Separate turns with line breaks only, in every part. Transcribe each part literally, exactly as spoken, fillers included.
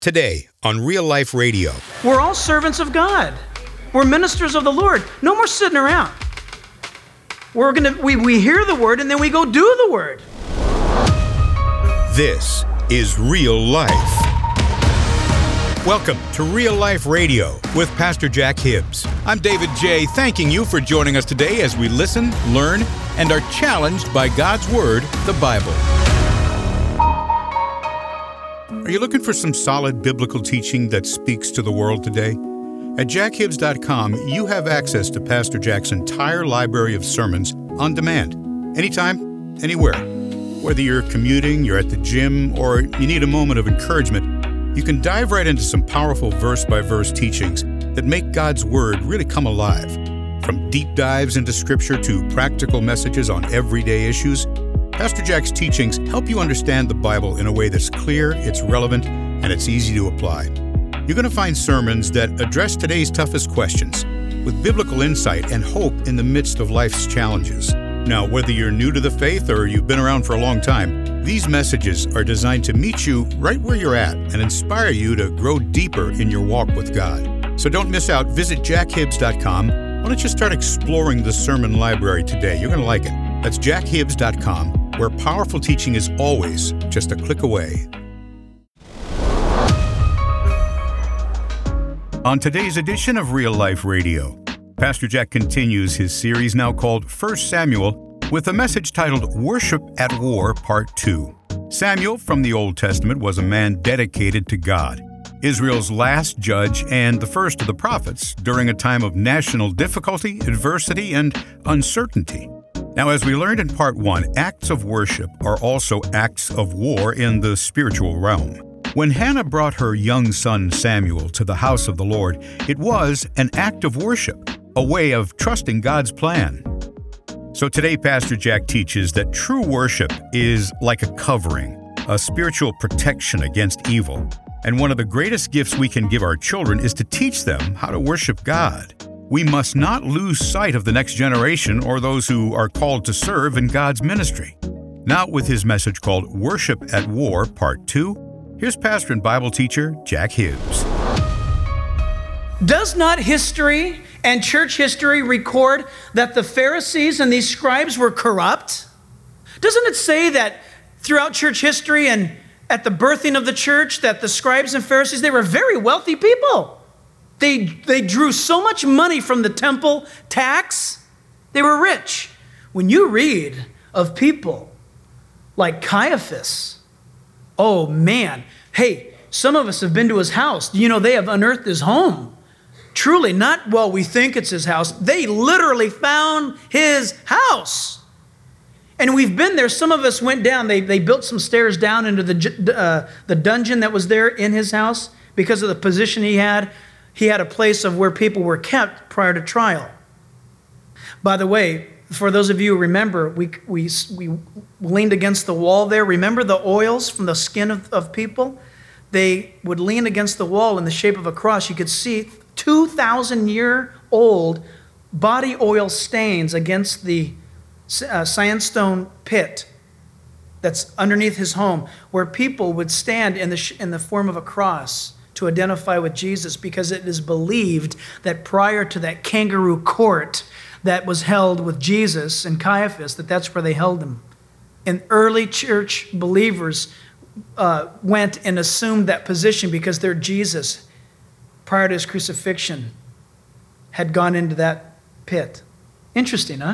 Today on Real Life Radio.
We're all servants of God. We're ministers of the Lord. No more sitting around. We're gonna we, we hear the word and then we go do the word.
This is Real Life. Welcome to Real Life Radio with Pastor Jack Hibbs. I'm David J. thanking you for joining us today as we listen, learn, and are challenged by God's Word, the Bible. Are you looking for some solid biblical teaching that speaks to the world today? At jack hibbs dot com, you have access to Pastor Jack's entire library of sermons on demand, anytime, anywhere. Whether you're commuting, you're at the gym, or you need a moment of encouragement, you can dive right into some powerful verse-by-verse teachings that make God's Word really come alive. From deep dives into Scripture to practical messages on everyday issues, Pastor Jack's teachings help you understand the Bible in a way that's clear, it's relevant, and it's easy to apply. You're going to find sermons that address today's toughest questions with biblical insight and hope in the midst of life's challenges. Now, whether you're new to the faith or you've been around for a long time, these messages are designed to meet you right where you're at and inspire you to grow deeper in your walk with God. So don't miss out. Visit jack hibbs dot com. Why don't you start exploring the sermon library today? You're going to like it. That's jack hibbs dot com. Where powerful teaching is always just a click away. On today's edition of Real Life Radio, Pastor Jack continues his series now called First Samuel with a message titled Worship at War Part two. Samuel from the Old Testament was a man dedicated to God, Israel's last judge and the first of the prophets during a time of national difficulty, adversity, and uncertainty. Now, as we learned in Part one, acts of worship are also acts of war in the spiritual realm. When Hannah brought her young son Samuel to the house of the Lord, it was an act of worship, a way of trusting God's plan. So today, Pastor Jack teaches that true worship is like a covering, a spiritual protection against evil. And one of the greatest gifts we can give our children is to teach them how to worship God. We must not lose sight of the next generation or those who are called to serve in God's ministry. Now, with his message called Worship at War, Part two, here's pastor and Bible teacher Jack Hibbs.
Does not history and church history record that the Pharisees and these scribes were corrupt? Doesn't it say that throughout church history and at the birthing of the church that the scribes and Pharisees, they were very wealthy people? They, they drew so much money from the temple tax. They were rich. When you read of people like Caiaphas, oh man, hey, some of us have been to his house. You know, they have unearthed his home. Truly, not, well, we think it's his house. They literally found his house. And we've been there. Some of us went down. They, they built some stairs down into the, uh, the dungeon that was there in his house because of the position he had. He had a place of where people were kept prior to trial. By the way, for those of you who remember, we we we leaned against the wall there. Remember the oils from the skin of, of people? They would lean against the wall in the shape of a cross. You could see two thousand year old body oil stains against the uh, sandstone pit that's underneath his home, where people would stand in the sh- in the form of a cross to identify with Jesus, because it is believed that prior to that kangaroo court that was held with Jesus and Caiaphas, that that's where they held him. And early church believers uh, went and assumed that position because their Jesus, prior to his crucifixion, had gone into that pit. Interesting, huh?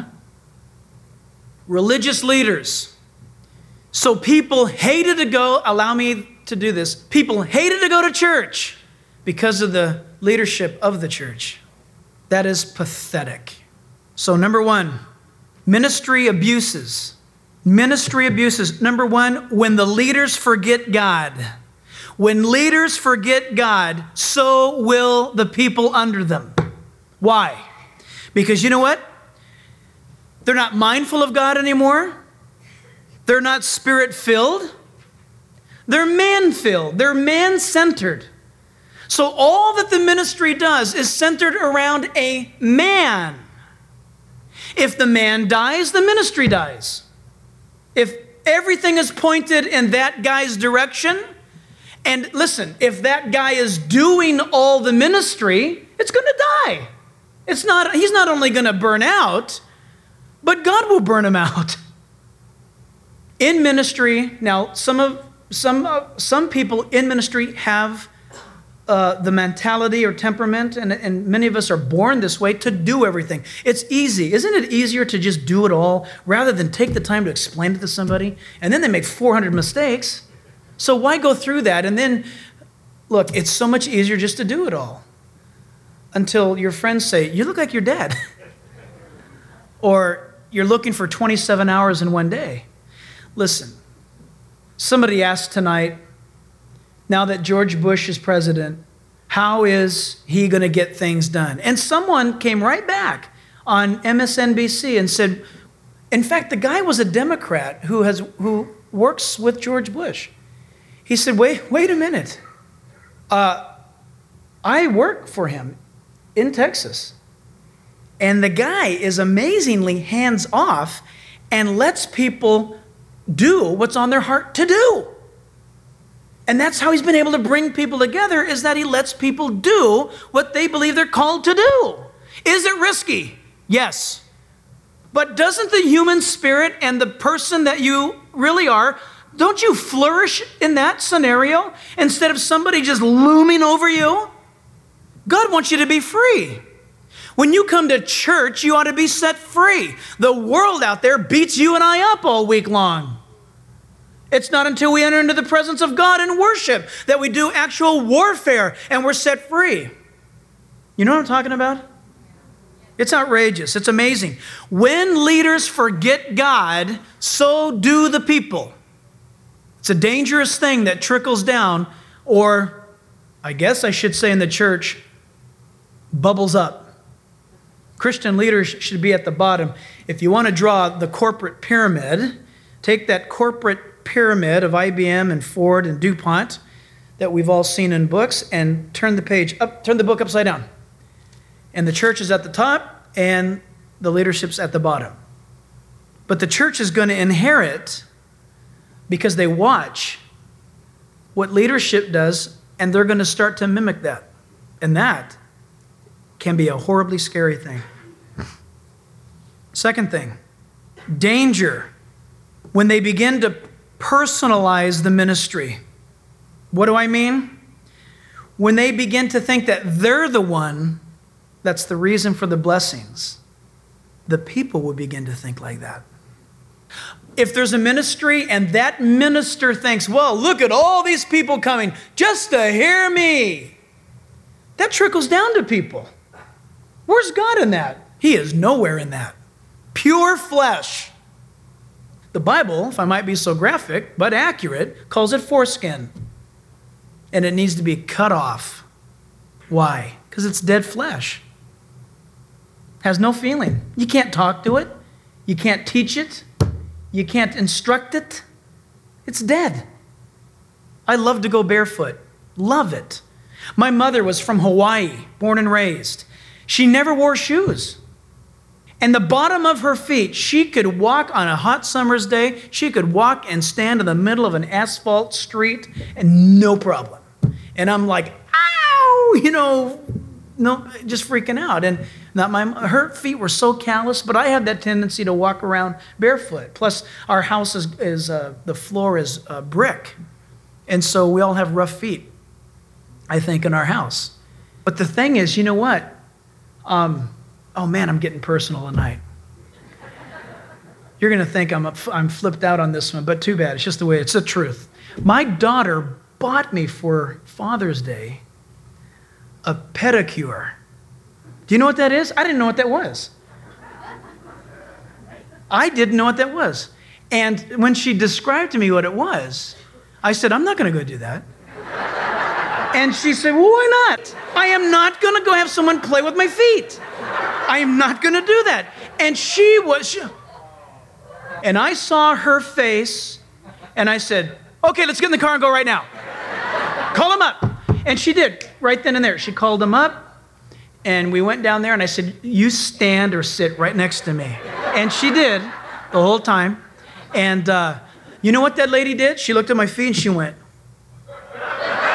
Religious leaders. So people hated to go, allow me to do this, people hated to go to church because of the leadership of the church. That is pathetic. So number one, ministry abuses. Ministry abuses. Number one, when the leaders forget God. When leaders forget God, so will the people under them. Why? Because you know what? They're not mindful of God anymore. They're not spirit-filled. They're man-filled. They're man-centered. So all that the ministry does is centered around a man. If the man dies, the ministry dies. If everything is pointed in that guy's direction And listen, if that guy is doing all the ministry, it's going to die. It's not, he's not only going to burn out, but God will burn him out. In ministry, now some of some uh, some people in ministry have uh, the mentality or temperament, and, and many of us are born this way, to do everything. It's easy. Isn't it easier to just do it all rather than take the time to explain it to somebody? And then they make four hundred mistakes. So why go through that? And then, look, it's so much easier just to do it all. Until your friends say, you look like your dad. Or you're looking for twenty-seven hours in one day. Listen, somebody asked tonight, now that George Bush is president, how is he going to get things done? And someone came right back on M S N B C and said, in fact, the guy was a Democrat who has who works with George Bush. He said, wait, wait a minute. Uh, I work for him in Texas. And the guy is amazingly hands-off and lets people do what's on their heart to do. And that's how he's been able to bring people together, is that he lets people do what they believe they're called to do. Is it risky? Yes. But doesn't the human spirit and the person that you really are, don't you flourish in that scenario instead of somebody just looming over you? God wants you to be free. When you come to church, you ought to be set free. The world out there beats you and I up all week long. It's not until we enter into the presence of God and worship that we do actual warfare and we're set free. You know what I'm talking about? It's outrageous. It's amazing. When leaders forget God, so do the people. It's a dangerous thing that trickles down, or I guess I should say in the church, bubbles up. Christian leaders should be at the bottom. If you want to draw the corporate pyramid, take that corporate pyramid of I B M and Ford and DuPont that we've all seen in books and turn the page up, turn the book upside down. And the church is at the top and the leadership's at the bottom. But the church is going to inherit because they watch what leadership does, and they're going to start to mimic that. And that can be a horribly scary thing. Second thing, danger when they begin to personalize the ministry. What do I mean? When they begin to think that they're the one that's the reason for the blessings, the people will begin to think like that. If there's a ministry and that minister thinks, well, look at all these people coming just to hear me, that trickles down to people. Where's God in that? He is nowhere in that. Pure flesh. The Bible, if I might be so graphic, but accurate, calls it foreskin. And it needs to be cut off. Why? Because it's dead flesh. Has no feeling. You can't talk to it. You can't teach it. You can't instruct it. It's dead. I love to go barefoot. Love it. My mother was from Hawaii, born and raised. She never wore shoes. And the bottom of her feet, she could walk on a hot summer's day. She could walk and stand in the middle of an asphalt street and no problem. And I'm like, ow, you know, no, just freaking out. And not my, her feet were so callous, but I have that tendency to walk around barefoot. Plus, our house is, is uh, the floor is uh, brick. And so we all have rough feet, I think, in our house. But the thing is, you know what? Um, oh man, I'm getting personal tonight. You're going to think I'm, a, I'm flipped out on this one, but too bad. It's just the way, it's the truth. My daughter bought me for Father's Day a pedicure. Do you know what that is? I didn't know what that was. I didn't know what that was. And when she described to me what it was, I said, I'm not going to go do that. And she said, well, why not? I am not going to go have someone play with my feet. I am not going to do that. And she was, she, and I saw her face, and I said, okay, let's get in the car and go right now. Call him up. And she did, right then and there. She called him up, and we went down there, and I said, you stand or sit right next to me. And she did the whole time. And uh, you know what that lady did? She looked at my feet, and she went,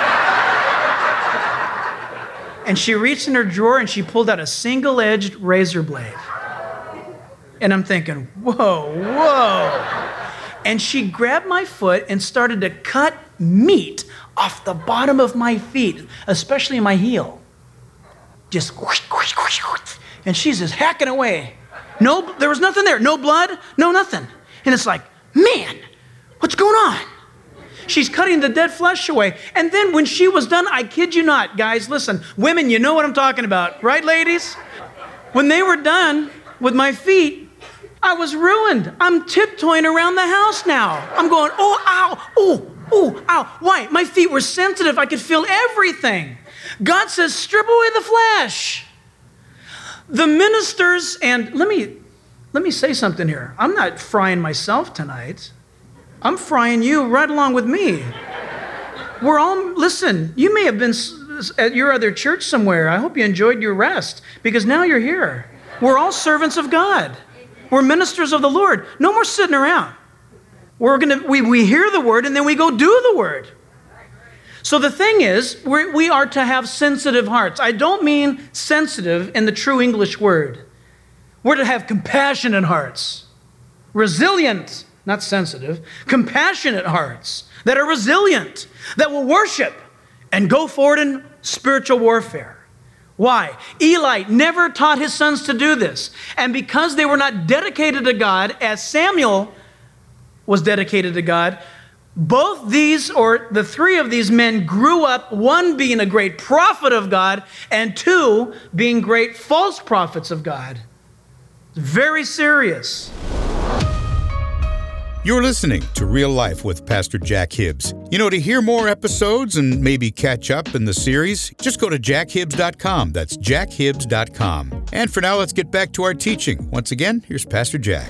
And she reached in her drawer and she pulled out a single-edged razor blade. And I'm thinking, whoa, whoa. And she grabbed my foot and started to cut meat off the bottom of my feet, especially my heel. Just whoosh, whoosh, whoosh, whoosh. And she's just hacking away. No, there was nothing there. No blood, no nothing. And it's like, man, what's going on? She's cutting the dead flesh away. And then when she was done, I kid you not, guys, listen, women, you know what I'm talking about, right, ladies? When they were done with my feet, I was ruined. I'm tiptoeing around the house now. I'm going, oh, ow, oh, oh, ow. Why? My feet were sensitive. I could feel everything. God says, strip away the flesh. The ministers, and let me, let me say something here. I'm not frying myself tonight. I'm frying you right along with me. We're all, listen, you may have been at your other church somewhere. I hope you enjoyed your rest because now you're here. We're all servants of God. We're ministers of the Lord. No more sitting around. We're gonna, we, we hear the word and then we go do the word. So the thing is, we're, we are to have sensitive hearts. I don't mean sensitive in the true English word. We're to have compassionate hearts, resilient, not sensitive, compassionate hearts that are resilient, that will worship and go forward in spiritual warfare. Why? Eli never taught his sons to do this. And because they were not dedicated to God, as Samuel was dedicated to God, both these, or the three of these men grew up, one being a great prophet of God, and two being great false prophets of God. It's very serious.
You're listening to Real Life with Pastor Jack Hibbs. You know, to hear more episodes and maybe catch up in the series, just go to jack hibbs dot com. That's jack hibbs dot com. And for now, let's get back to our teaching. Once again, here's Pastor Jack.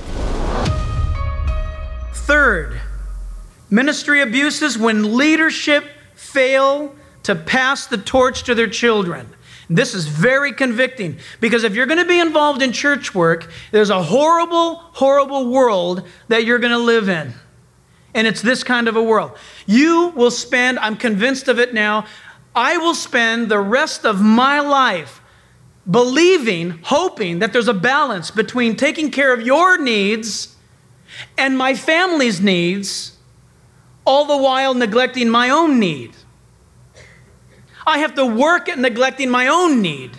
Third, ministry abuses when leadership fail to pass the torch to their children. This is very convicting because if you're going to be involved in church work, there's a horrible, horrible world that you're going to live in. And it's this kind of a world. You will spend, I'm convinced of it now, I will spend the rest of my life believing, hoping that there's a balance between taking care of your needs and my family's needs, all the while neglecting my own need. I have to work at neglecting my own need.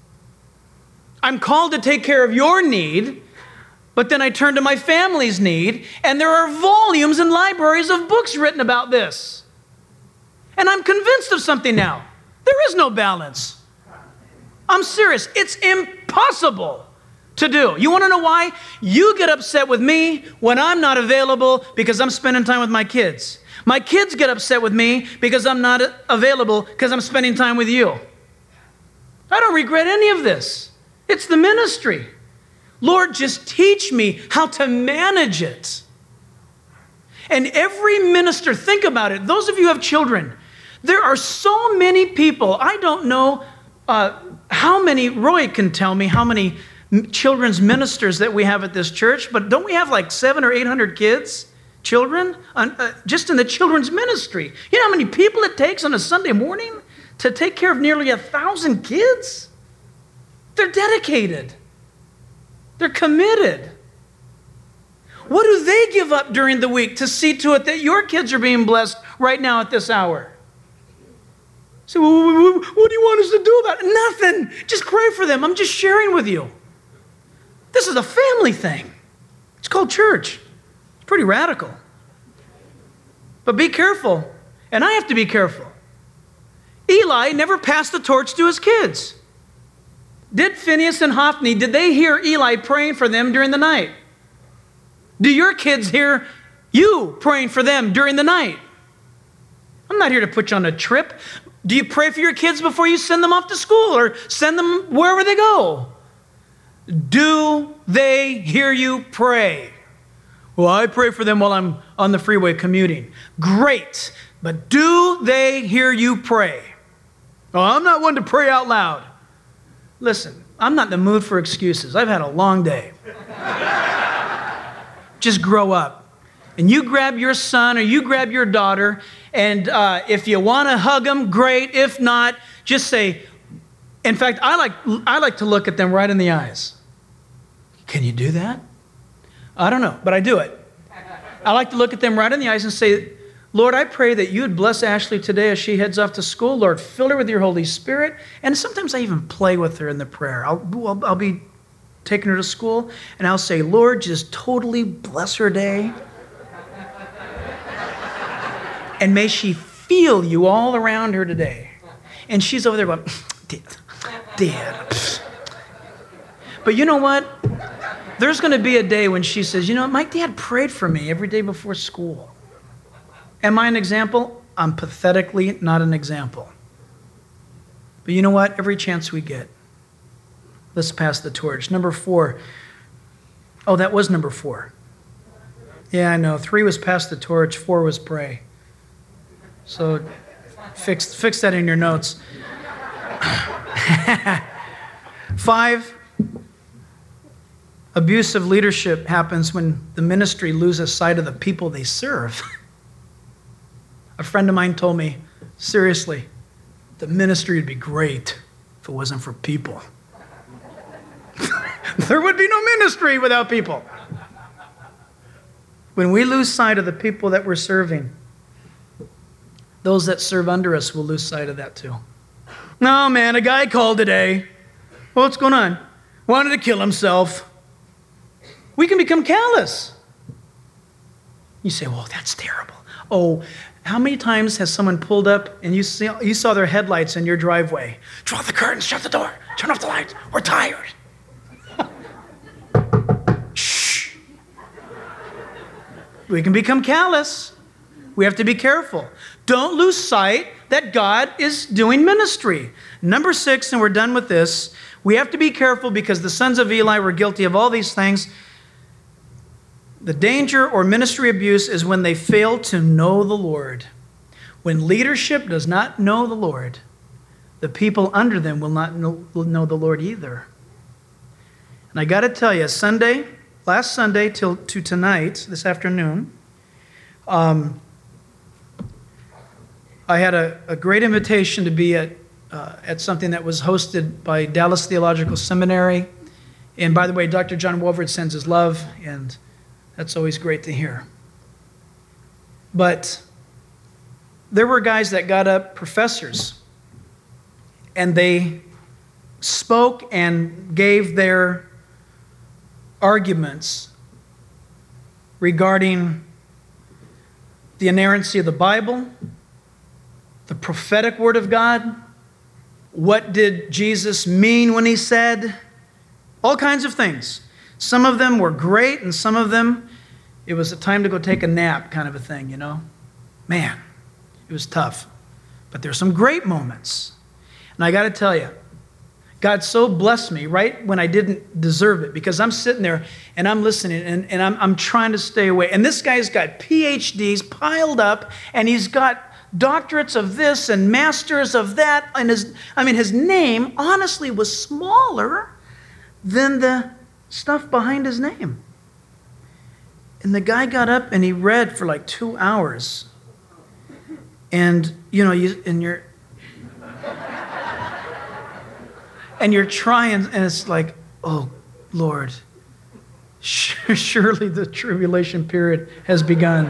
I'm called to take care of your need, but then I turn to my family's need, and there are volumes and libraries of books written about this. And I'm convinced of something now. There is no balance. I'm serious. It's impossible to do. You want to know why? You get upset with me when I'm not available because I'm spending time with my kids. My kids get upset with me because I'm not available because I'm spending time with you. I don't regret any of this. It's the ministry. Lord, just teach me how to manage it. And every minister, think about it. Those of you who have children, there are so many people. I don't know uh, how many, Roy can tell me how many children's ministers that we have at this church, but don't we have like seven or eight hundred kids? Children, uh, just in the children's ministry. You know how many people it takes on a Sunday morning to take care of nearly a thousand kids? They're dedicated. They're committed. What do they give up during the week to see to it that your kids are being blessed right now at this hour? So, what do you want us to do about it? Nothing. Just pray for them. I'm just sharing with you. This is a family thing. It's called church. Pretty radical. But be careful, and I have to be careful. Eli never passed the torch to his kids. Did Phinehas and Hophni, did they hear Eli praying for them during the night? Do your kids hear you praying for them during the night? I'm not here to put you on a trip. Do you pray for your kids before you send them off to school or send them wherever they go? Do they hear you pray? Well, I pray for them while I'm on the freeway commuting. Great, but do they hear you pray? Oh, I'm not one to pray out loud. Listen, I'm not in the mood for excuses. I've had a long day. Just grow up. And you grab your son or you grab your daughter, and uh, if you want to hug them, great. If not, just say, In fact, I like, I like to look at them right in the eyes. Can you do that? I don't know, but I do it. I like to look at them right in the eyes and say, Lord, I pray that you would bless Ashley today as she heads off to school. Lord, fill her with your Holy Spirit. And sometimes I even play with her in the prayer. I'll, I'll, I'll be taking her to school, and I'll say, Lord, just totally bless her day. And may she feel you all around her today. And she's over there going, Dad, Dad. But you know what? There's going to be a day when she says, you know, my dad prayed for me every day before school. Am I an example? I'm pathetically not an example. But you know what? Every chance we get, let's pass the torch. Number four. Oh, that was number four. Yeah, I know. Three was pass the torch. Four was pray. So fix, fix that in your notes. Five, abusive leadership happens when the ministry loses sight of the people they serve. A friend of mine told me, seriously, the ministry would be great if it wasn't for people. There would be no ministry without people. When we lose sight of the people that we're serving, those that serve under us will lose sight of that too. No, man, a guy called today. Well, what's going on? Wanted to kill himself. We can become callous. You say, well, that's terrible. Oh, how many times has someone pulled up and you, see, you saw their headlights in your driveway? Draw the curtains, shut the door, turn off the lights. We're tired. Shh. We can become callous. We have to be careful. Don't lose sight that God is doing ministry. Number six, and we're done with this, we have to be careful because the sons of Eli were guilty of all these things. The danger or ministry abuse is when they fail to know the Lord. When leadership does not know the Lord, the people under them will not know, will know the Lord either. And I got to tell you, Sunday, last Sunday till to tonight, this afternoon, um, I had a, a great invitation to be at uh, at something that was hosted by Dallas Theological Seminary. And by the way, Doctor John Wolford sends his love, and that's always great to hear. But there were guys that got up, professors, and they spoke and gave their arguments regarding the inerrancy of the Bible, the prophetic word of God, what did Jesus mean when he said, all kinds of things. Some of them were great, and some of them, it was a time to go take a nap kind of a thing, you know. Man, it was tough. But there's some great moments. And I got to tell you, God so blessed me right when I didn't deserve it, because I'm sitting there and I'm listening and, and I'm, I'm trying to stay away. And this guy's got P H Ds piled up, and he's got doctorates of this and masters of that. And his, I mean, his name honestly was smaller than the stuff behind his name. And the guy got up and he read for like two hours. And, you know, you, and you're, and you're trying, and it's like, oh, Lord, surely the tribulation period has begun.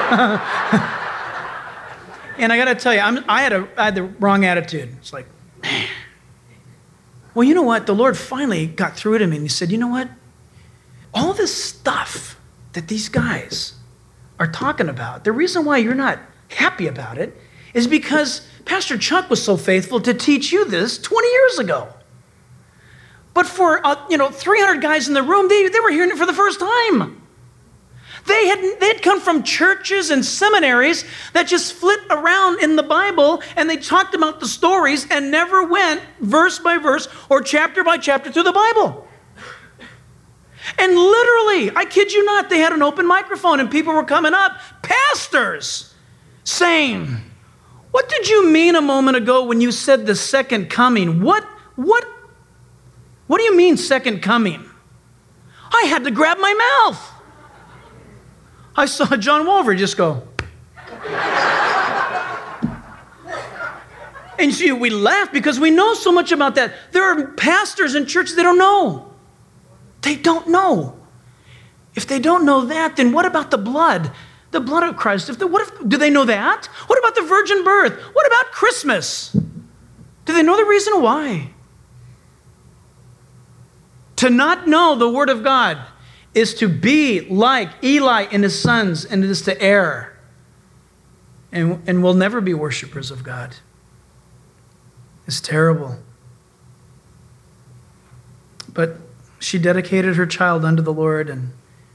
And I got to tell you, I'm, I, had a, I had the wrong attitude. It's like, man. Well, you know what? The Lord finally got through to me, and he said, you know what? All this stuff that these guys are talking about, the reason why you're not happy about it is because Pastor Chuck was so faithful to teach you this twenty years ago. But for, uh, you know, three hundred guys in the room, they, they were hearing it for the first time. They had, they had come from churches and seminaries that just flit around in the Bible, and they talked about the stories and never went verse by verse or chapter by chapter through the Bible. And literally, I kid you not, they had an open microphone and people were coming up, pastors, saying, what did you mean a moment ago when you said the second coming? What, what, what do you mean second coming? I had to grab my mouth. I saw John Wolver just go. And see, we laugh because we know so much about that. There are pastors in churches that don't know. They don't know. If they don't know that, then what about the blood? The blood of Christ. If the, what if, do they know that? What about the virgin birth? What about Christmas? Do they know the reason why? To not know the Word of God is to be like Eli and his sons, and it is to err. And, and we'll never be worshipers of God. It's terrible. But she dedicated her child unto the Lord, and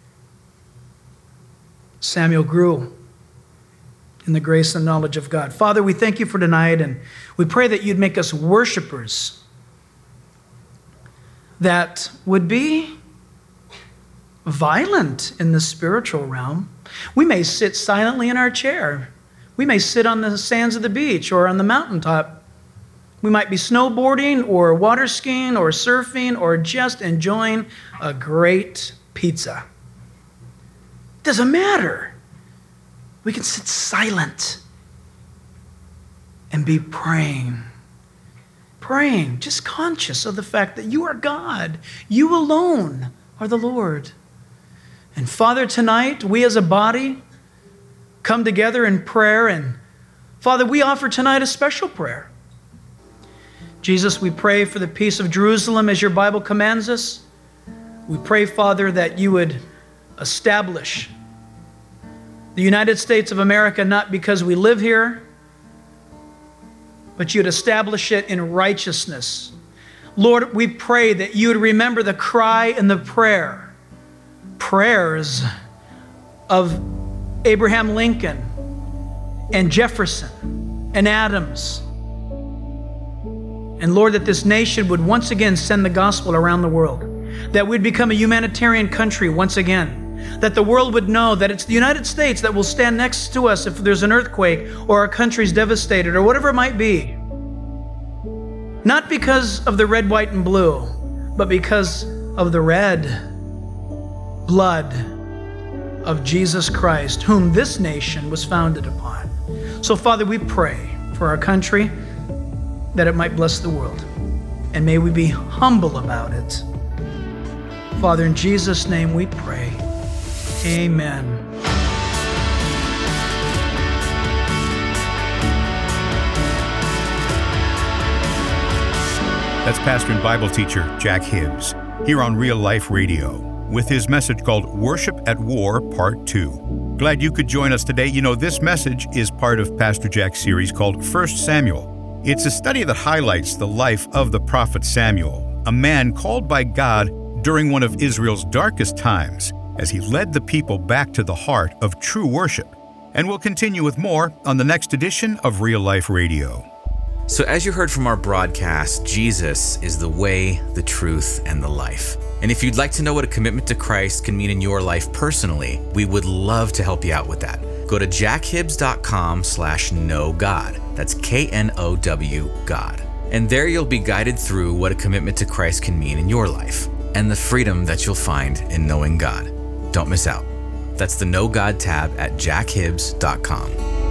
Samuel grew in the grace and knowledge of God. Father, we thank you for tonight, and we pray that you'd make us worshipers that would be violent in the spiritual realm. We may sit silently in our chair. We may sit on the sands of the beach or on the mountaintop. We might be snowboarding or water skiing or surfing or just enjoying a great pizza. It doesn't matter. We can sit silent and be praying. Praying, just conscious of the fact that you are God. You alone are the Lord. And Father, tonight, we as a body come together in prayer. And Father, we offer tonight a special prayer. Jesus, we pray for the peace of Jerusalem as your Bible commands us. We pray, Father, that you would establish the United States of America, not because we live here, but you'd establish it in righteousness. Lord, we pray that you would remember the cry and the prayer, prayers of Abraham Lincoln and Jefferson and Adams. And Lord, that this nation would once again send the gospel around the world, that we'd become a humanitarian country once again, that the world would know that it's the United States that will stand next to us if there's an earthquake or our country's devastated or whatever it might be. Not because of the red, white, and blue, but because of the red blood of Jesus Christ, whom this nation was founded upon. So, Father, we pray for our country, that it might bless the world. And may we be humble about it. Father, in Jesus' name we pray. Amen.
That's pastor and Bible teacher Jack Hibbs here on Real Life Radio with his message called Worship at War, Part two. Glad you could join us today. You know, this message is part of Pastor Jack's series called First Samuel. It's a study that highlights the life of the prophet Samuel, a man called by God during one of Israel's darkest times as he led the people back to the heart of true worship. And we'll continue with more on the next edition of Real Life Radio.
So as you heard from our broadcast, Jesus is the way, the truth, and the life. And if you'd like to know what a commitment to Christ can mean in your life personally, we would love to help you out with that. Go to jackhibbs.com slash know God. That's K N O W God. And there you'll be guided through what a commitment to Christ can mean in your life and the freedom that you'll find in knowing God. Don't miss out. That's the Know God tab at jackhibbs dot com.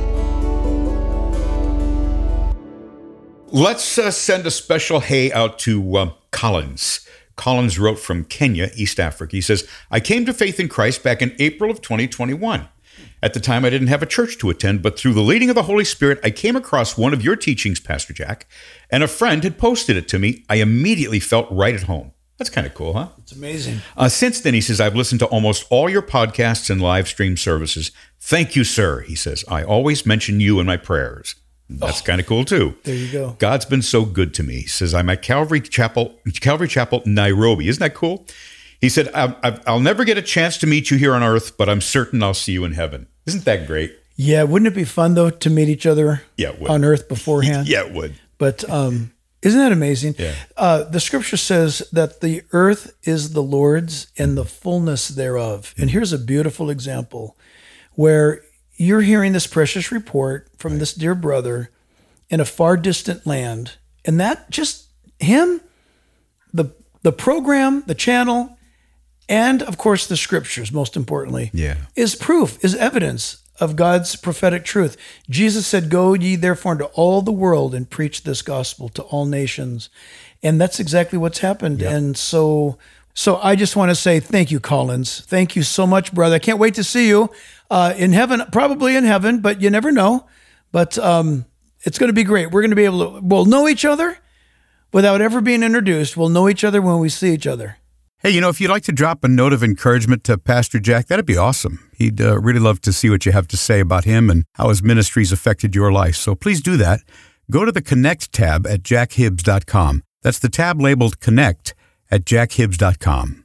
Let's uh, send a special hey out to uh, Collins. Collins wrote from Kenya, East Africa. He says, I came to faith in Christ back in April of twenty twenty-one. At the time, I didn't have a church to attend, but through the leading of the Holy Spirit, I came across one of your teachings, Pastor Jack, and a friend had posted it to me. I immediately felt right at home. That's kind of cool, huh?
It's amazing.
Uh, since then, he says, I've listened to almost all your podcasts and live stream services. Thank you, sir. He says, I always mention you in my prayers. That's oh, kind of cool, too.
There you go.
God's been so good to me. He says, I'm at Calvary Chapel, Calvary Chapel, Nairobi. Isn't that cool? He said, I'll, I'll never get a chance to meet you here on earth, but I'm certain I'll see you in heaven. Isn't that great?
Yeah. Wouldn't it be fun, though, to meet each other
yeah, it would.
on earth beforehand?
Yeah, it would.
But um, isn't that amazing?
Yeah.
Uh, the scripture says that the earth is the Lord's and the fullness thereof. And here's a beautiful example where you're hearing this precious report from right. this dear brother in a far distant land. And that just him, the the program, the channel, and of course the scriptures, most importantly,
yeah.
is proof, is evidence of God's prophetic truth. Jesus said, "Go ye therefore into all the world and preach this gospel to all nations." And that's exactly what's happened. Yep. And so so I just want to say thank you, Collins. Thank you so much, brother. I can't wait to see you uh, in heaven, probably in heaven, but you never know. But um, it's going to be great. We're going to be able to, we'll know each other without ever being introduced. We'll know each other when we see each other.
Hey, you know, if you'd like to drop a note of encouragement to Pastor Jack, that'd be awesome. He'd uh, really love to see what you have to say about him and how his ministry's affected your life. So please do that. Go to the Connect tab at jack hibbs dot com. That's the tab labeled Connect at jack hibbs dot com.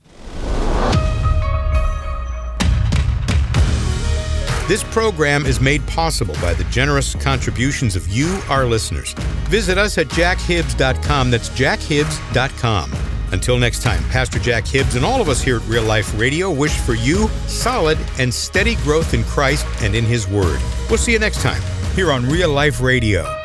This program is made possible by the generous contributions of you, our listeners. Visit us at jack hibbs dot com. That's jack hibbs dot com. Until next time, Pastor Jack Hibbs and all of us here at Real Life Radio wish for you solid and steady growth in Christ and in His Word. We'll see you next time here on Real Life Radio.